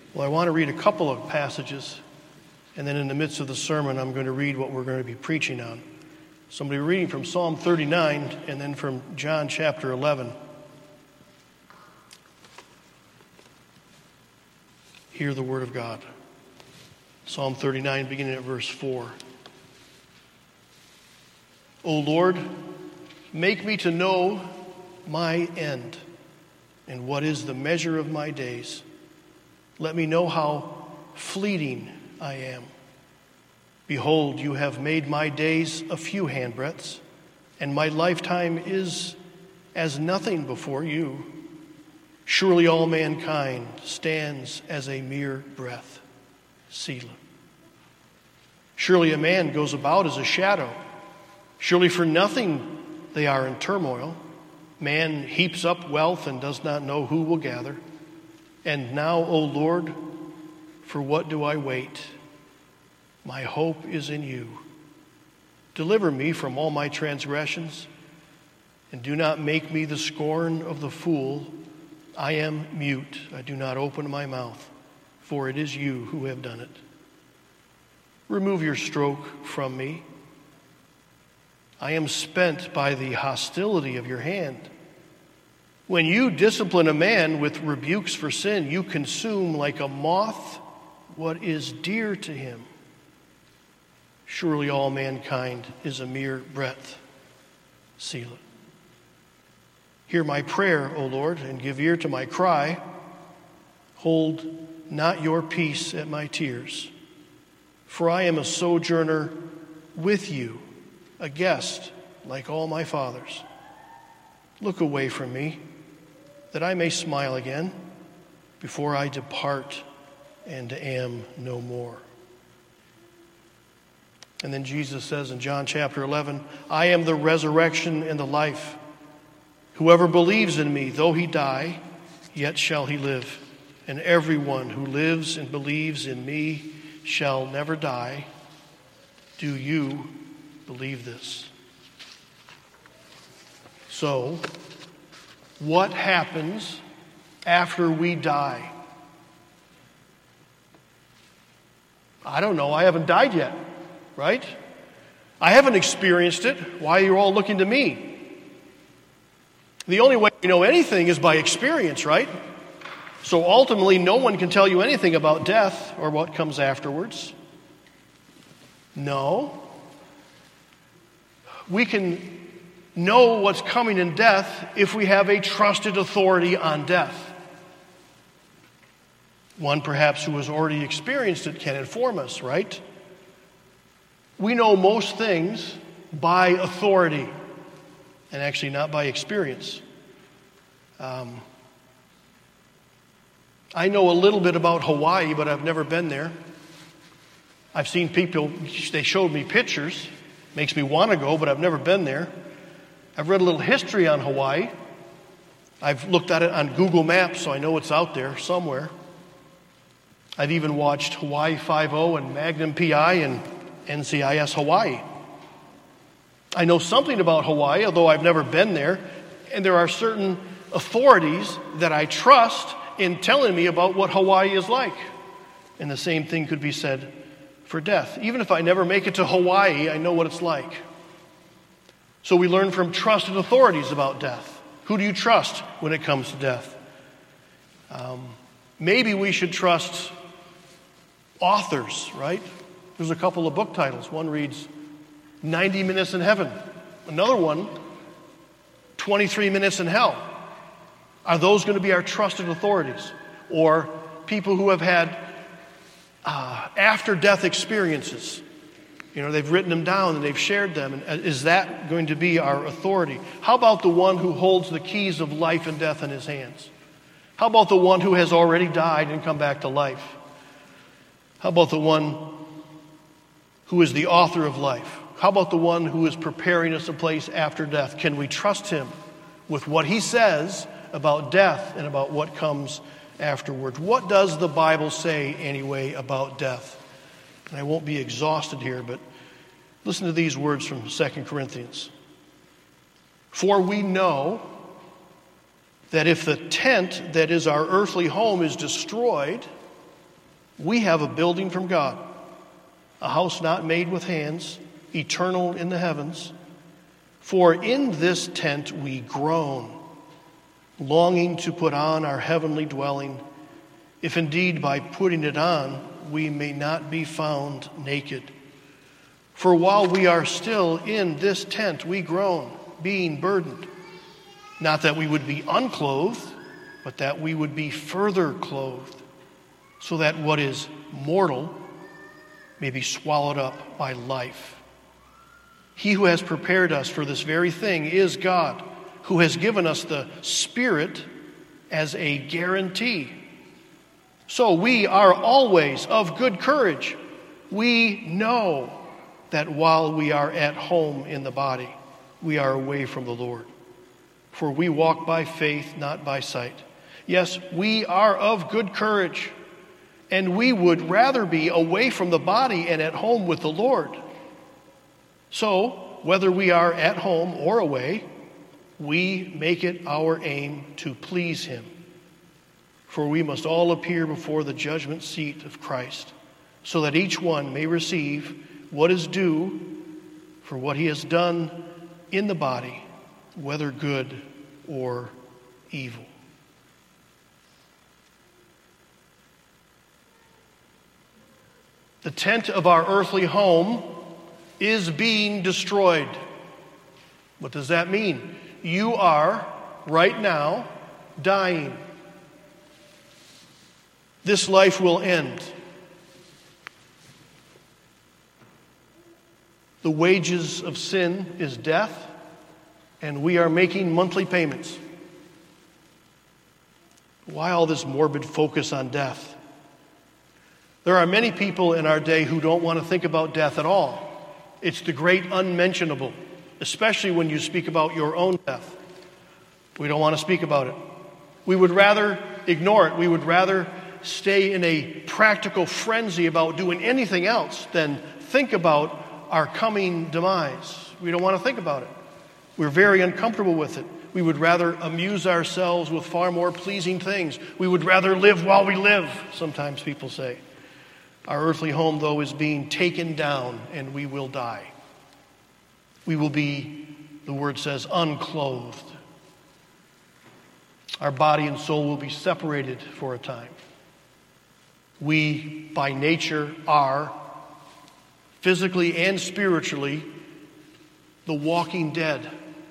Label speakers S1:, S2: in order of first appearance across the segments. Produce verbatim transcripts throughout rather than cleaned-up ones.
S1: Well, I want to read a couple of passages, and then in the midst of the sermon, I'm going to read what we're going to be preaching on. So I'm going to be reading from Psalm thirty-nine and then from John chapter eleven. Hear the word of God. Psalm thirty-nine, beginning at verse four. O Lord, make me to know my end, and what is the measure of my days. Let me know how fleeting I am. Behold, you have made my days a few handbreadths, and my lifetime is as nothing before you. Surely all mankind stands as a mere breath. Selah. Surely a man goes about as a shadow. Surely for nothing they are in turmoil. Man heaps up wealth and does not know who will gather. And now, O Lord, for what do I wait? My hope is in you. Deliver me from all my transgressions, and do not make me the scorn of the fool. I am mute. I do not open my mouth, for it is you who have done it. Remove your stroke from me. I am spent by the hostility of your hand. When you discipline a man with rebukes for sin, you consume like a moth what is dear to him. Surely all mankind is a mere breath. Selah. Hear my prayer, O Lord, and give ear to my cry. Hold not your peace at my tears. For I am a sojourner with you, a guest like all my fathers. Look away from me, that I may smile again before I depart and am no more. And then Jesus says in John chapter eleven, I am the resurrection and the life. Whoever believes in me, though he die, yet shall he live. And everyone who lives and believes in me shall never die. Do you believe this? So, what happens after we die? I don't know. I haven't died yet, right? I haven't experienced it. Why are you all looking to me? The only way you know anything is by experience, right? So ultimately, no one can tell you anything about death or what comes afterwards. No. We can know what's coming in death if we have a trusted authority on death. One perhaps who has already experienced it can inform us, right? We know most things by authority and actually not by experience. Um, I know a little bit about Hawaii, but I've never been there. I've seen people, they showed me pictures. Makes me want to go, but I've never been there. I've read a little history on Hawaii. I've looked at it on Google Maps, so I know it's out there somewhere. I've even watched Hawaii Five-O and Magnum P I and N C I S Hawaii. I know something about Hawaii, although I've never been there, and there are certain authorities that I trust in telling me about what Hawaii is like. And the same thing could be said for death. Even if I never make it to Hawaii, I know what it's like. So we learn from trusted authorities about death. Who do you trust when it comes to death? Um, maybe we should trust authors, right? There's a couple of book titles. One reads, ninety minutes in Heaven. Another one, twenty-three minutes in Hell. Are those going to be our trusted authorities? Or people who have had uh, after-death experiences? You know, they've written them down and they've shared them. And is that going to be our authority? How about the one who holds the keys of life and death in his hands? How about the one who has already died and come back to life? How about the one who is the author of life? How about the one who is preparing us a place after death? Can we trust him with what he says about death and about what comes afterwards? What does the Bible say, anyway, about death? And I won't be exhausted here, but listen to these words from Second Corinthians. For we know that if the tent that is our earthly home is destroyed, We have a building from God, a house not made with hands, eternal in the heavens. For in this tent we groan, longing to put on our heavenly dwelling, if indeed by putting it on we may not be found naked. For while we are still in this tent we groan, being burdened, not that we would be unclothed, but that we would be further clothed, so that what is mortal may be swallowed up by life. He who has prepared us for this very thing is God, who has given us the Spirit as a guarantee. So we are always of good courage. We know that while we are at home in the body, we are away from the Lord. For we walk by faith, not by sight. Yes, we are of good courage, and we would rather be away from the body and at home with the Lord. So, whether we are at home or away, we make it our aim to please Him. For we must all appear before the judgment seat of Christ, so that each one may receive what is due for what he has done in the body, whether good or evil. The tent of our earthly home is being destroyed. What does that mean? You are, right now, dying. This life will end. The wages of sin is death, and we are making monthly payments. Why all this morbid focus on death? There are many people in our day who don't want to think about death at all. It's the great unmentionable, especially when you speak about your own death. We don't want to speak about it. We would rather ignore it. We would rather stay in a practical frenzy about doing anything else than think about our coming demise. We don't want to think about it. We're very uncomfortable with it. We would rather amuse ourselves with far more pleasing things. We would rather live while we live, sometimes people say. Our earthly home, though, is being taken down, and we will die. We will be, the word says, unclothed. Our body and soul will be separated for a time. We, by nature, are, physically and spiritually, the walking dead.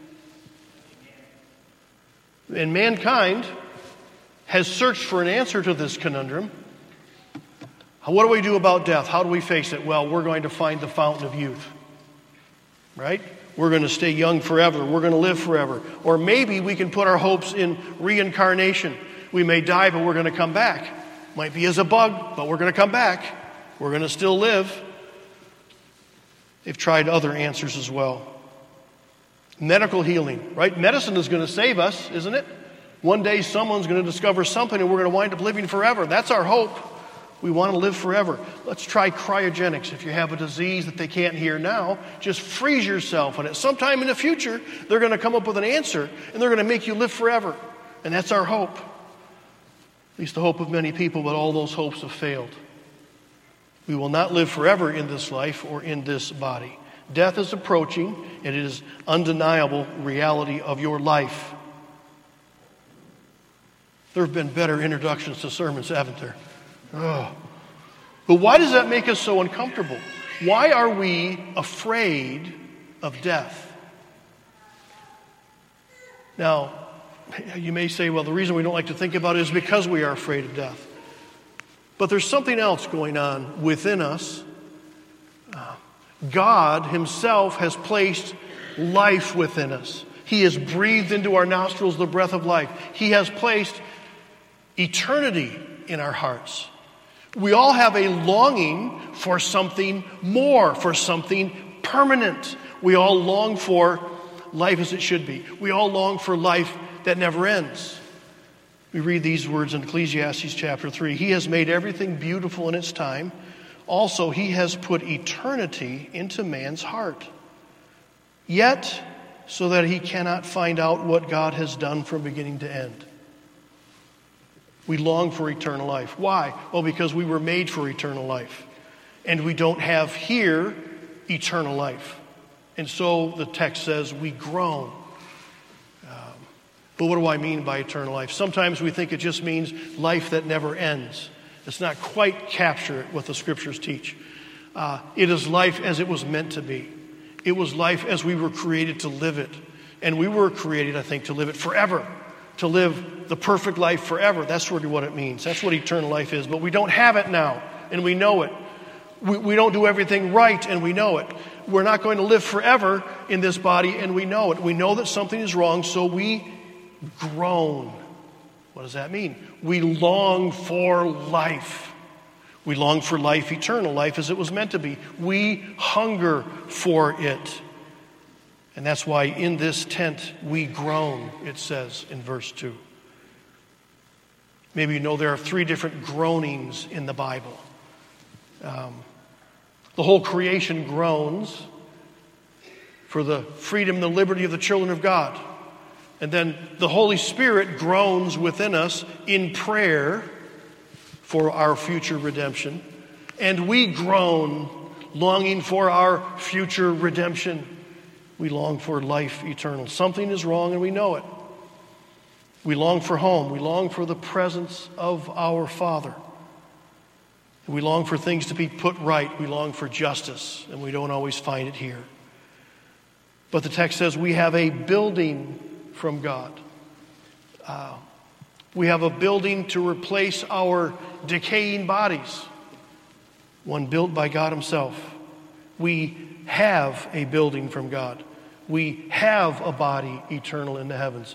S1: And mankind has searched for an answer to this conundrum. What do we do about death? How do we face it? Well, we're going to find the fountain of youth. Right? We're going to stay young forever. We're going to live forever. Or maybe we can put our hopes in reincarnation. We may die, but we're going to come back. Might be as a bug, but we're going to come back. We're going to still live. They've tried other answers as well. Medical healing, right? Medicine is going to save us, isn't it? One day someone's going to discover something and we're going to wind up living forever. That's our hope. We want to live forever. Let's try cryogenics. If you have a disease that they can't hear now, just freeze yourself. And at some time in the future, they're going to come up with an answer and they're going to make you live forever. And that's our hope. At least the hope of many people, but all those hopes have failed. We will not live forever in this life or in this body. Death is approaching, and it is undeniable reality of your life. There have been better introductions to sermons, haven't there? Oh. But why does that make us so uncomfortable? Why are we afraid of death? Now, you may say, well, the reason we don't like to think about it is because we are afraid of death. But there's something else going on within us. Uh, God Himself has placed life within us. He has breathed into our nostrils the breath of life. He has placed eternity in our hearts. We all have a longing for something more, for something permanent. We all long for life as it should be. We all long for life that never ends. We read these words in Ecclesiastes chapter three. He has made everything beautiful in its time. Also, He has put eternity into man's heart. Yet, so that he cannot find out what God has done from beginning to end. We long for eternal life. Why? Well, because we were made for eternal life. And we don't have here eternal life. And so the text says we groan. Um, but what do I mean by eternal life? Sometimes we think it just means life that never ends. It's not quite capture what the scriptures teach. Uh, it is life as it was meant to be. It was life as we were created to live it. And we were created, I think, to live it forever. To live the perfect life forever. That's really what it means. That's what eternal life is. But we don't have it now, and we know it. We, we don't do everything right, and we know it. We're not going to live forever in this body, and we know it. We know that something is wrong, so we groan. What does that mean? We long for life. We long for life eternal, life as it was meant to be. We hunger for it. And that's why in this tent we groan, it says in verse two. Maybe you know there are three different groanings in the Bible. Um, the whole creation groans for the freedom and the liberty of the children of God. And then the Holy Spirit groans within us in prayer for our future redemption. And we groan longing for our future redemption. We long for life eternal. Something is wrong and we know it. We long for home. We long for the presence of our Father. We long for things to be put right. We long for justice, and we don't always find it here. But the text says we have a building from God. Uh, we have a building to replace our decaying bodies, one built by God Himself. We have a building from God. We have a body eternal in the heavens.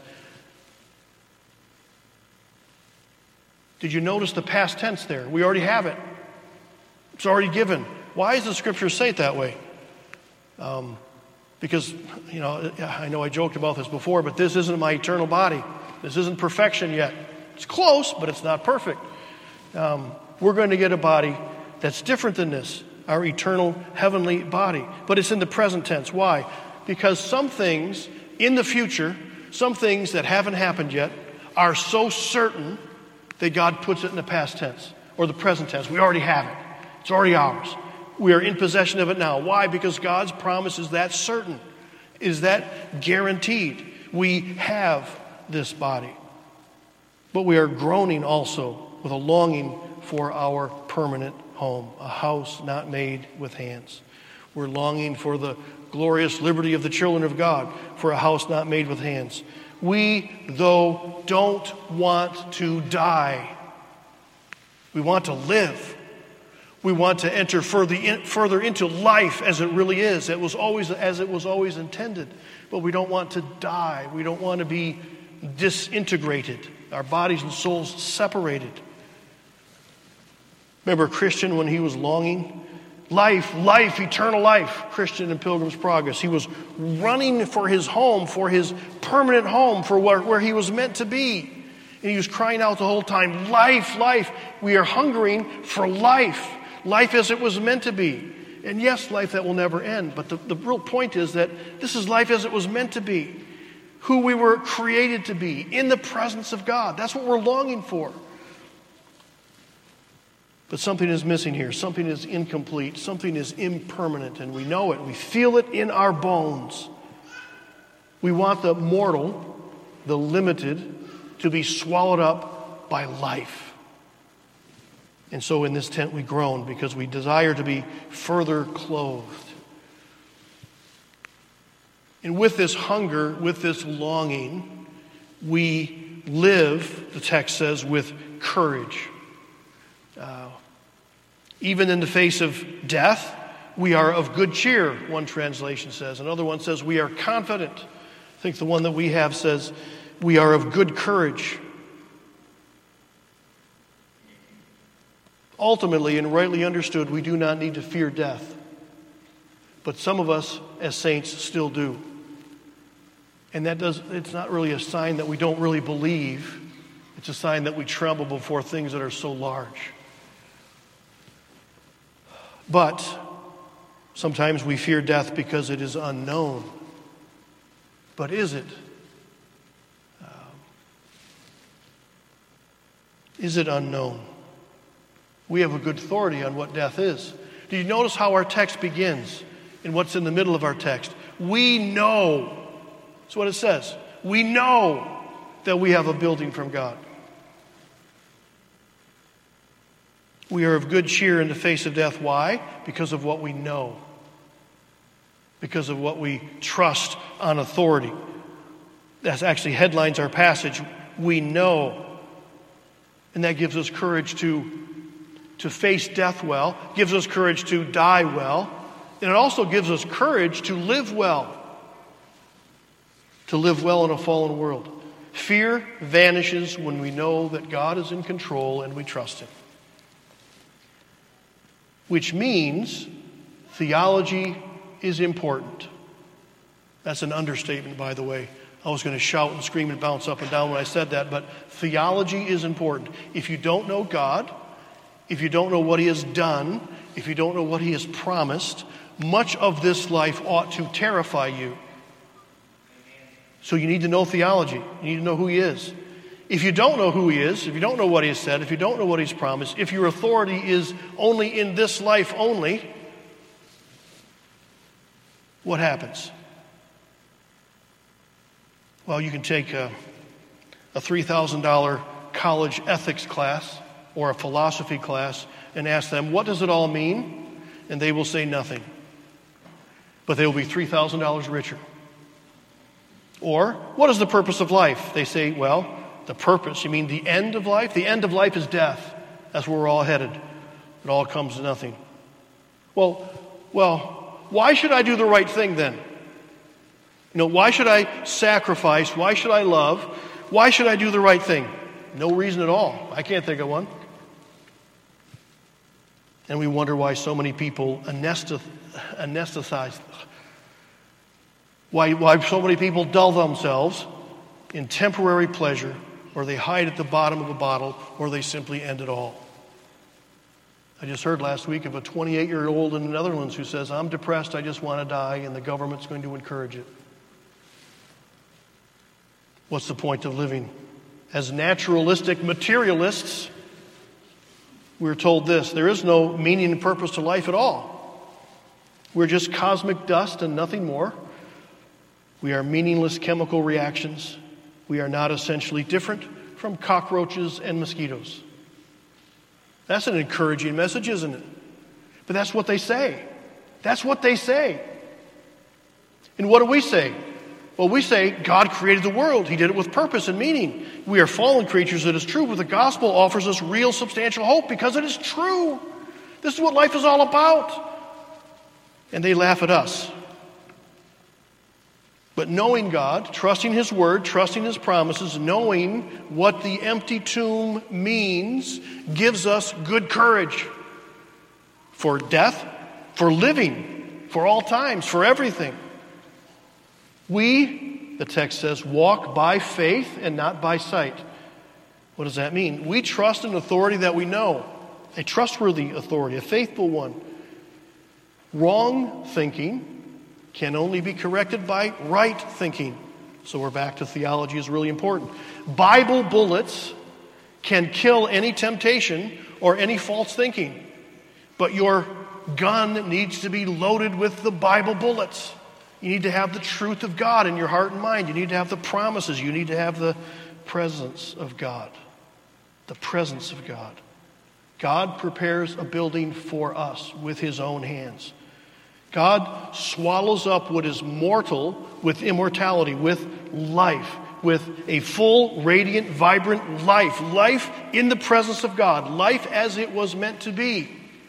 S1: Did you notice the past tense there? We already have it. It's already given. Why does the Scripture say it that way? Um, because, you know, I know I joked about this before, but this isn't my eternal body. This isn't perfection yet. It's close, but it's not perfect. Um, we're going to get a body that's different than this, our eternal heavenly body. But it's in the present tense. Why? Because some things in the future, some things that haven't happened yet, are so certain that God puts it in the past tense or the present tense. We already have it. It's already ours. We are in possession of it now. Why? Because God's promise is that certain, is that guaranteed. We have this body. But we are groaning also with a longing for our permanent home, a house not made with hands. We're longing for the glorious liberty of the children of God, for a house not made with hands. We, though, don't want to die. We want to live. We want to enter further, in, further into life as it really is. It was always as it was always intended. But we don't want to die. We don't want to be disintegrated. Our bodies and souls separated. Remember Christian when he was longing? Life, life, eternal life. Christian in Pilgrim's Progress. He was running for his home, for his permanent home, for where, where he was meant to be. And he was crying out the whole time, life, life. We are hungering for life. Life as it was meant to be. And yes, life that will never end. But the, the real point is that this is life as it was meant to be. Who we were created to be. In the presence of God. That's what we're longing for. But something is missing here. Something is incomplete. Something is impermanent. And we know it. We feel it in our bones. We want the mortal, the limited, to be swallowed up by life. And so in this tent we groan because we desire to be further clothed. And with this hunger, with this longing, we live, the text says, with courage. Uh, even in the face of death, we are of good cheer, one translation says. Another one says we are confident. I think the one that we have says we are of good courage. Ultimately and rightly understood, we do not need to fear death. But some of us as saints still do. And that does it's not really a sign that we don't really believe. It's a sign that we tremble before things that are so large. But sometimes we fear death because it is unknown. But is it? Um, Is it unknown? We have a good authority on what death is. Do you notice how our text begins and what's in the middle of our text? We know. That's what it says. We know that we have a building from God. We are of good cheer in the face of death. Why? Because of what we know. Because of what we trust on authority. That actually headlines our passage. We know. And that gives us courage to, to face death well. Gives us courage to die well. And it also gives us courage to live well. To live well in a fallen world. Fear vanishes when we know that God is in control and we trust Him. Which means theology is important. That's an understatement, by the way. I was going to shout and scream and bounce up and down when I said that, but theology is important. If you don't know God, if you don't know what He has done, if you don't know what He has promised, much of this life ought to terrify you. So you need to know theology. You need to know who He is. If you don't know who He is, if you don't know what He has said, if you don't know what He's promised, if your authority is only in this life only, what happens? Well, you can take a, a three thousand dollars college ethics class or a philosophy class and ask them, what does it all mean? And they will say nothing. But they will be three thousand dollars richer. Or, what is the purpose of life? They say, well, the purpose, you mean the end of life? The end of life is death. That's where we're all headed. It all comes to nothing. Well, well, why should I do the right thing then? You know, why should I sacrifice? Why should I love? Why should I do the right thing? No reason at all. I can't think of one. And we wonder why so many people anesthetize, why, why so many people dull themselves in temporary pleasure, or they hide at the bottom of a bottle, or they simply end it all. I just heard last week of a twenty-eight-year-old in the Netherlands who says, I'm depressed, I just want to die, and the government's going to encourage it. What's the point of living? As naturalistic materialists, we're told this, there is no meaning and purpose to life at all. We're just cosmic dust and nothing more. We are meaningless chemical reactions. We are not essentially different from cockroaches and mosquitoes. That's an encouraging message, isn't it? But that's what they say. That's what they say. And what do we say? Well, we say God created the world. He did it with purpose and meaning. We are fallen creatures, it is true, but the gospel offers us real substantial hope because it is true. This is what life is all about. And they laugh at us. But knowing God, trusting His word, trusting His promises, knowing what the empty tomb means, gives us good courage for death, for living, for all times, for everything. We, the text says, walk by faith and not by sight. What does that mean? We trust an authority that we know, a trustworthy authority, a faithful one. Wrong thinking can only be corrected by right thinking. So we're back to theology is really important. Bible bullets can kill any temptation or any false thinking. But your gun needs to be loaded with the Bible bullets. You need to have the truth of God in your heart and mind. You need to have the promises. You need to have the presence of God. The presence of God. God prepares a building for us with His own hands. God swallows up what is mortal with immortality, with life, with a full, radiant, vibrant life. Life in the presence of God. Life as it was meant to be.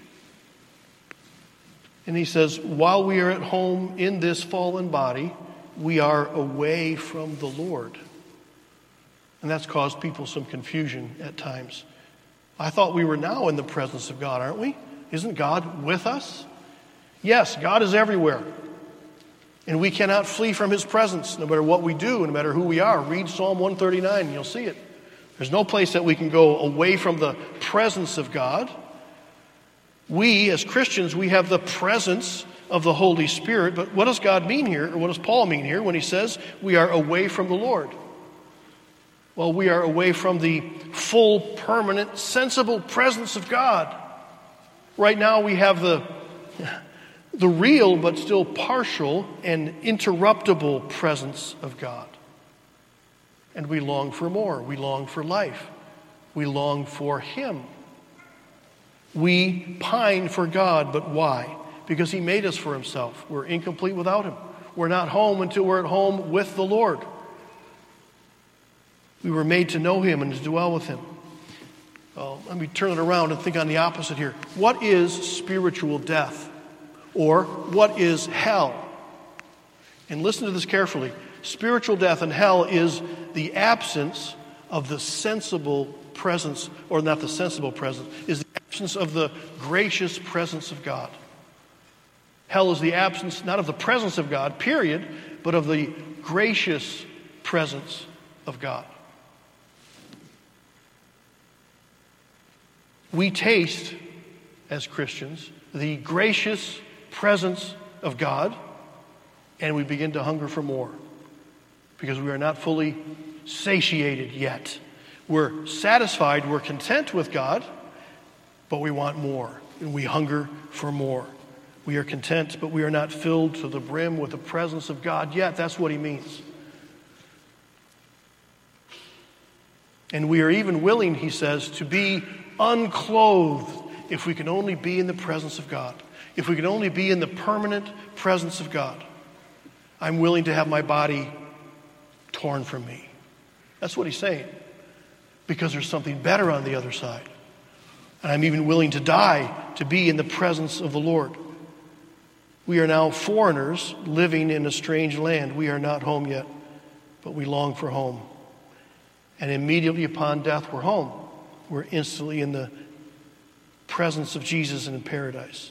S1: And He says, while we are at home in this fallen body, we are away from the Lord. And that's caused people some confusion at times. I thought we were now in the presence of God, aren't we? Isn't God with us? Yes, God is everywhere. And we cannot flee from His presence, no matter what we do, no matter who we are. Read Psalm one thirty-nine and you'll see it. There's no place that we can go away from the presence of God. We, as Christians, we have the presence of the Holy Spirit. But what does God mean here, or what does Paul mean here when he says we are away from the Lord? Well, we are away from the full, permanent, sensible presence of God. Right now we have the, the real but still partial and interruptible presence of God. And we long for more. We long for life. We long for Him. We pine for God, but why? Because He made us for Himself. We're incomplete without Him. We're not home until we're at home with the Lord. We were made to know Him and to dwell with Him. Well, let me turn it around and think on the opposite here. What is spiritual death? Or what is hell? And listen to this carefully. Spiritual death and hell is the absence of the sensible presence, or not the sensible presence, is the absence of the gracious presence of God. Hell is the absence, not of the presence of God, period, but of the gracious presence of God. We taste, as Christians, the gracious presence of God, and we begin to hunger for more because we are not fully satiated yet. We're satisfied, we're content with God, but we want more, and we hunger for more. We are content, but we are not filled to the brim with the presence of God yet. That's what He means. And we are even willing, He says, to be unclothed if we can only be in the presence of God. If we can only be in the permanent presence of God. I'm willing to have my body torn from me. That's what He's saying. Because there's something better on the other side. And I'm even willing to die to be in the presence of the Lord. We are now foreigners living in a strange land. We are not home yet, but we long for home. And immediately upon death, we're home. We're instantly in the presence of Jesus and in paradise.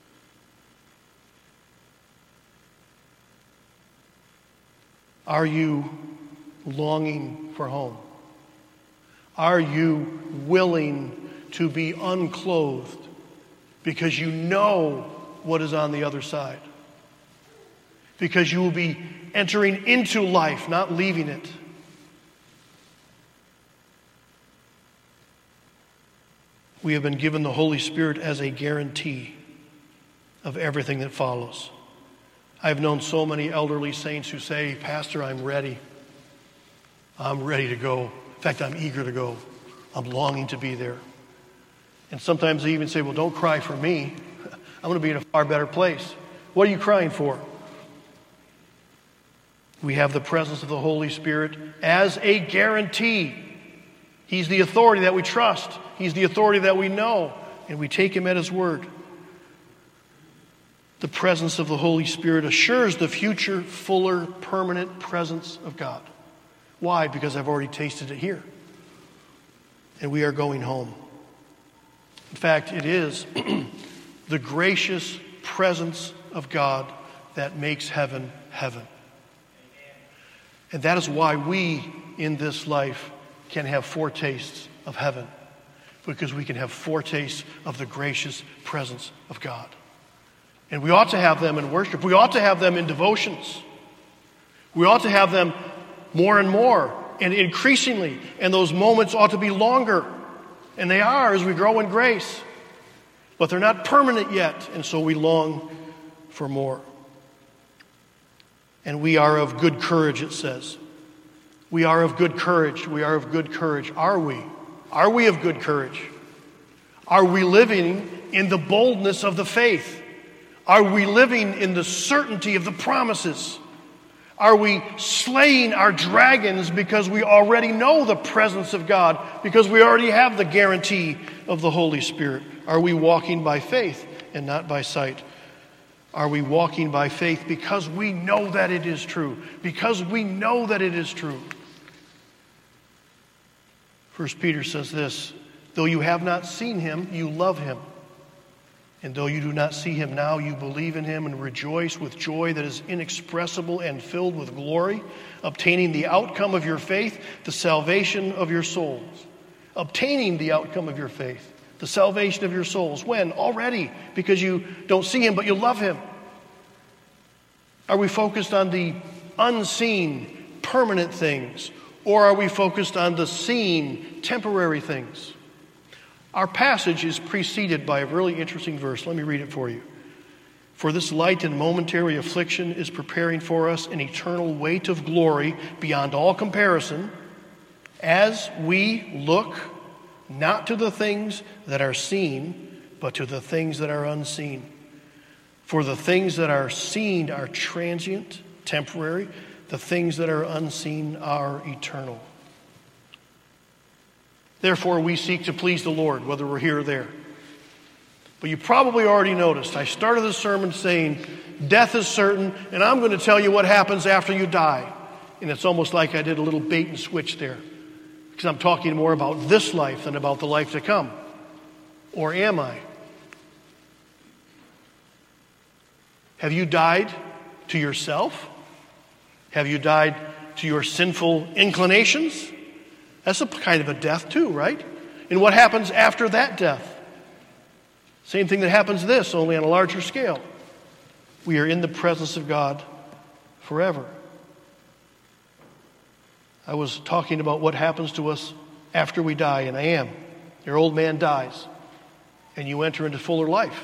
S1: Are you longing for home? Are you willing to be unclothed because you know what is on the other side? Because you will be entering into life, not leaving it. We have been given the Holy Spirit as a guarantee of everything that follows. I've known so many elderly saints who say, Pastor, I'm ready. I'm ready to go. In fact, I'm eager to go. I'm longing to be there. And sometimes they even say, well, don't cry for me. I'm going to be in a far better place. What are you crying for? We have the presence of the Holy Spirit as a guarantee. He's the authority that we trust. He's the authority that we know. And we take Him at His word. The presence of the Holy Spirit assures the future, fuller, permanent presence of God. Why? Because I've already tasted it here. And we are going home. In fact, it is the gracious presence of God that makes heaven heaven. And that is why we in this life can have foretastes of heaven, because we can have foretastes of the gracious presence of God. And we ought to have them in worship. We ought to have them in devotions. We ought to have them more and more and increasingly. And those moments ought to be longer. And they are as we grow in grace. But they're not permanent yet. And so we long for more. And we are of good courage, it says. We are of good courage. We are of good courage. Are we? Are we of good courage? Are we living in the boldness of the faith? Are we living in the certainty of the promises? Are we slaying our dragons because we already know the presence of God, because we already have the guarantee of the Holy Spirit? Are we walking by faith and not by sight? Are we walking by faith because we know that it is true? Because we know that it is true. First Peter says this, though you have not seen Him, you love Him. And though you do not see Him now, you believe in Him and rejoice with joy that is inexpressible and filled with glory, obtaining the outcome of your faith, the salvation of your souls. Obtaining the outcome of your faith, the salvation of your souls. When? Already, because you don't see Him, but you love Him. Are we focused on the unseen, permanent things? Or are we focused on the seen, temporary things? Our passage is preceded by a really interesting verse. Let me read it for you. For this light and momentary affliction is preparing for us an eternal weight of glory beyond all comparison, as we look not to the things that are seen, but to the things that are unseen. For the things that are seen are transient, temporary. The things that are unseen are eternal. Therefore, we seek to please the Lord, whether we're here or there. But you probably already noticed, I started the sermon saying, death is certain, and I'm going to tell you what happens after you die. And it's almost like I did a little bait and switch there, because I'm talking more about this life than about the life to come. Or am I? Have you died to yourself? Have you died to your sinful inclinations? That's a kind of a death too, right? And what happens after that death? Same thing that happens to this, only on a larger scale. We are in the presence of God forever. I was talking about what happens to us after we die, and I am. Your old man dies, and you enter into fuller life.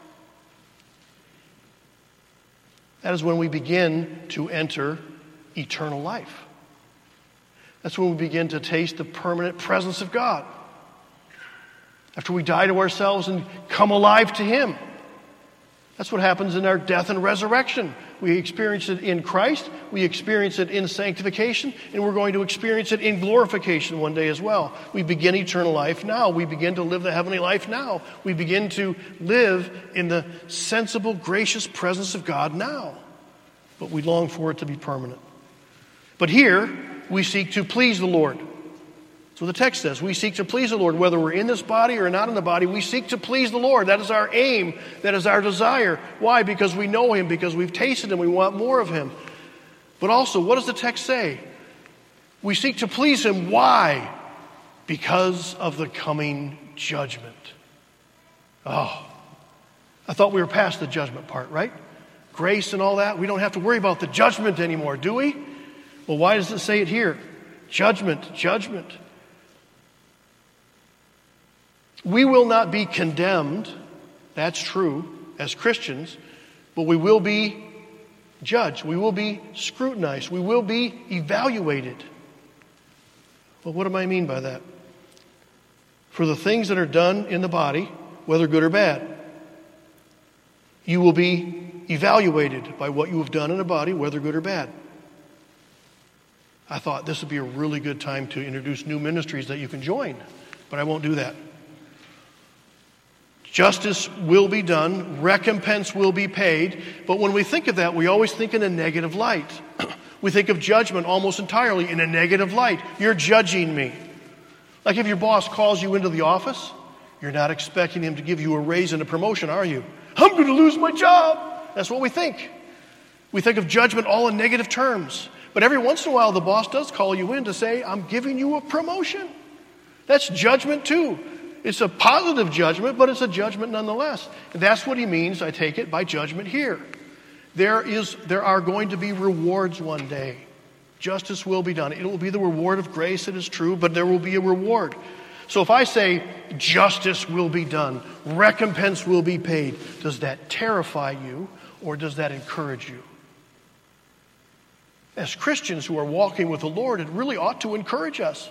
S1: That is when we begin to enter eternal life. That's when we begin to taste the permanent presence of God. After we die to ourselves and come alive to Him. That's what happens in our death and resurrection. We experience it in Christ, we experience it in sanctification, and we're going to experience it in glorification one day as well. We begin eternal life now. We begin to live the heavenly life now. We begin to live in the sensible, gracious presence of God now. But we long for it to be permanent. But here, we seek to please the Lord. So the text says, we seek to please the Lord. Whether we're in this body or not in the body, we seek to please the Lord. That is our aim. That is our desire. Why? Because we know Him, because we've tasted Him, we want more of Him. But also, what does the text say? We seek to please Him. Why? Because of the coming judgment. Oh, I thought we were past the judgment part, right? Grace and all that. We don't have to worry about the judgment anymore, do we? Well, why does it say it here? Judgment, judgment. We will not be condemned, that's true, as Christians, but we will be judged. We will be scrutinized. We will be evaluated. Well, what do I mean by that? For the things that are done in the body, whether good or bad, you will be evaluated by what you have done in the body, whether good or bad. I thought this would be a really good time to introduce new ministries that you can join, but I won't do that. Justice will be done, recompense will be paid, but when we think of that, we always think in a negative light. We think of judgment almost entirely in a negative light. You're judging me. Like if your boss calls you into the office, you're not expecting him to give you a raise and a promotion, are you? I'm going to lose my job. That's what we think. We think of judgment all in negative terms. But every once in a while, the boss does call you in to say, I'm giving you a promotion. That's judgment too. It's a positive judgment, but it's a judgment nonetheless. And that's what he means, I take it, by judgment here. There is, there are going to be rewards one day. Justice will be done. It will be the reward of grace, it is true, but there will be a reward. So if I say justice will be done, recompense will be paid, does that terrify you or does that encourage you? As Christians who are walking with the Lord, it really ought to encourage us.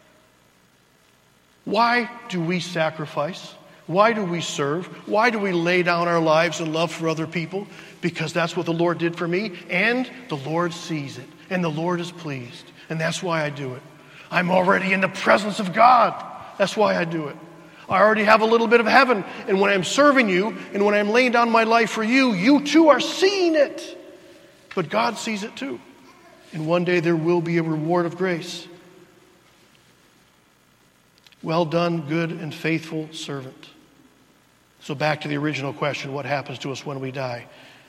S1: Why do we sacrifice? Why do we serve? Why do we lay down our lives in love for other people? Because that's what the Lord did for me, and the Lord sees it, and the Lord is pleased, and that's why I do it. I'm already in the presence of God. That's why I do it. I already have a little bit of heaven, and when I'm serving you, and when I'm laying down my life for you, you too are seeing it. But God sees it too. And one day there will be a reward of grace. Well done, good and faithful servant. So back to the original question, what happens to us when we die?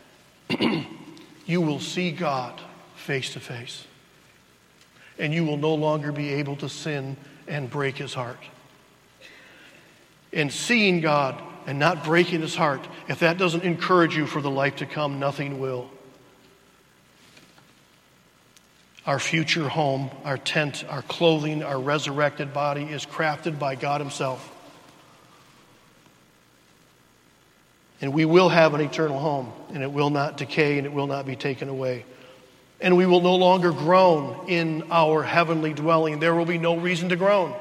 S1: You will see God face to face. And you will no longer be able to sin and break His heart. And seeing God and not breaking His heart, if that doesn't encourage you for the life to come, nothing will. Our future home, our tent, our clothing, our resurrected body is crafted by God himself. And we will have an eternal home, and it will not decay, and it will not be taken away. And we will no longer groan in our heavenly dwelling. There will be no reason to groan.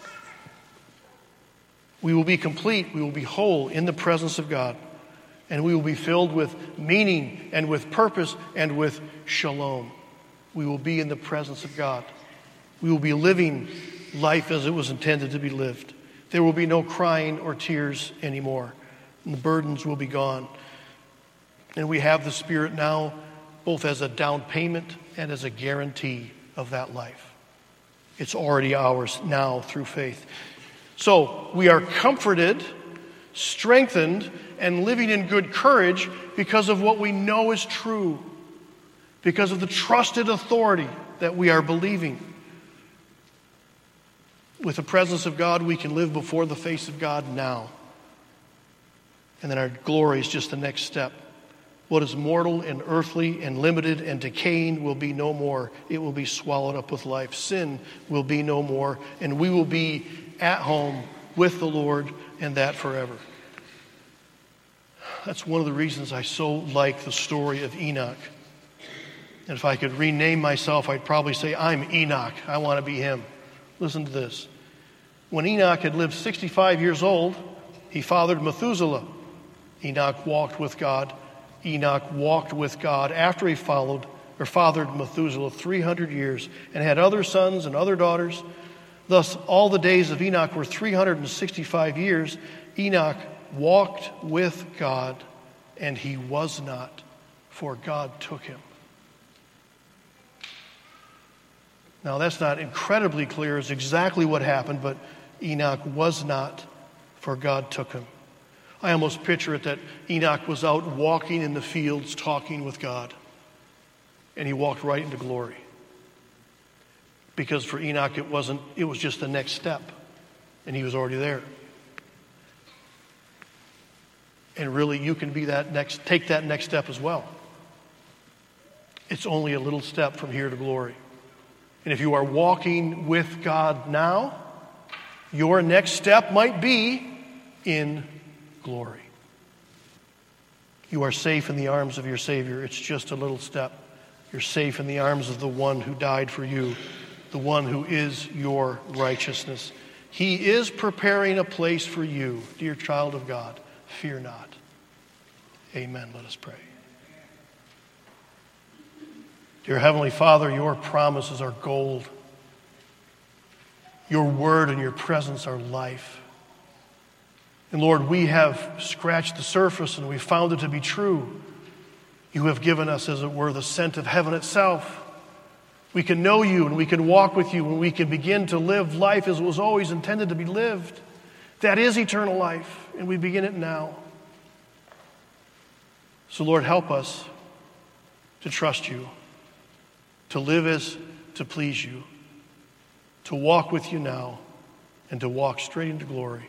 S1: We will be complete, we will be whole in the presence of God. And we will be filled with meaning and with purpose and with shalom. We will be in the presence of God. We will be living life as it was intended to be lived. There will be no crying or tears anymore. And the burdens will be gone. And we have the Spirit now both as a down payment and as a guarantee of that life. It's already ours now through faith. So we are comforted, strengthened, and living in good courage because of what we know is true, because of the trusted authority that we are believing. With the presence of God, we can live before the face of God now. And then our glory is just the next step. What is mortal and earthly and limited and decaying will be no more. It will be swallowed up with life. Sin will be no more. And we will be at home with the Lord, and that forever. That's one of the reasons I so like the story of Enoch. And if I could rename myself, I'd probably say, I'm Enoch. I want to be him. Listen to this. When Enoch had lived sixty-five years old, he fathered Methuselah. Enoch walked with God. Enoch walked with God after he followed or fathered Methuselah three hundred years and had other sons and other daughters. Thus, all the days of Enoch were three hundred sixty-five years. Enoch walked with God, and he was not, for God took him. Now, that's not incredibly clear as exactly what happened, but Enoch was not, for God took him. I almost picture it that Enoch was out walking in the fields talking with God, and he walked right into glory. Because for Enoch it wasn't, it was just the next step, and he was already there. And really you can be that next, take that next step as well. It's only a little step from here to glory. And if you are walking with God now, your next step might be in glory. You are safe in the arms of your Savior. It's just a little step. You're safe in the arms of the one who died for you, the one who is your righteousness. He is preparing a place for you, dear child of God. Fear not. Amen. Let us pray. Dear Heavenly Father, your promises are gold. Your word and your presence are life. And Lord, we have scratched the surface and we found it to be true. You have given us, as it were, the scent of heaven itself. We can know you and we can walk with you and we can begin to live life as it was always intended to be lived. That is eternal life, and we begin it now. So Lord, help us to trust you, to live as to please you, to walk with you now, and to walk straight into glory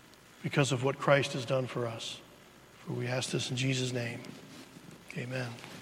S1: because of what Christ has done for us. For we ask this in Jesus' name. Amen.